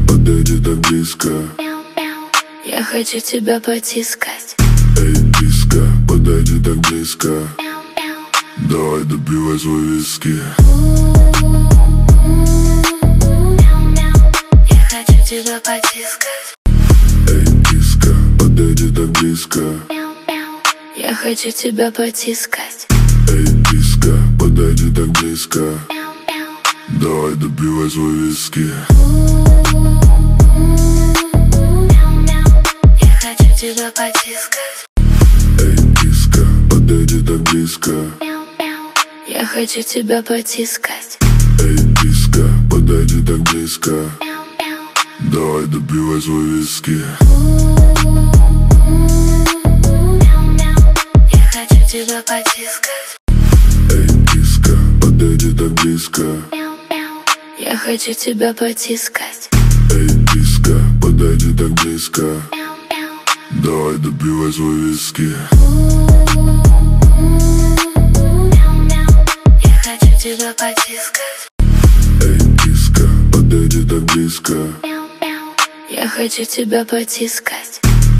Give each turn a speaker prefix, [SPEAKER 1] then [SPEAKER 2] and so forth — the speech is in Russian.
[SPEAKER 1] подойди так близко.
[SPEAKER 2] Я хочу тебя потискать.
[SPEAKER 1] Эй, киска, подойди так близко. Давай допивай свой виски.
[SPEAKER 2] Я хочу тебя потискать.
[SPEAKER 1] Эй, киска, подойди так близко.
[SPEAKER 2] Я хочу тебя потискать.
[SPEAKER 1] Эй, киска, подойди так близко. Давай допивай свой виски.
[SPEAKER 2] Я хочу тебя потискать.
[SPEAKER 1] Эй, киска, подойди так близко.
[SPEAKER 2] Я хочу тебя потискать.
[SPEAKER 1] Эй, киска, подойди так близко. Давай допивай свой виски.
[SPEAKER 2] Я хочу тебя потискать.
[SPEAKER 1] Эй, киска, подойди так близко.
[SPEAKER 2] Я хочу тебя потискать.
[SPEAKER 1] Эй, киска, подойди так близко. Давай допивай свой виски.
[SPEAKER 2] Я хочу тебя потискать.
[SPEAKER 1] Эй, киска, подойди так близко.
[SPEAKER 2] Я хочу тебя потискать.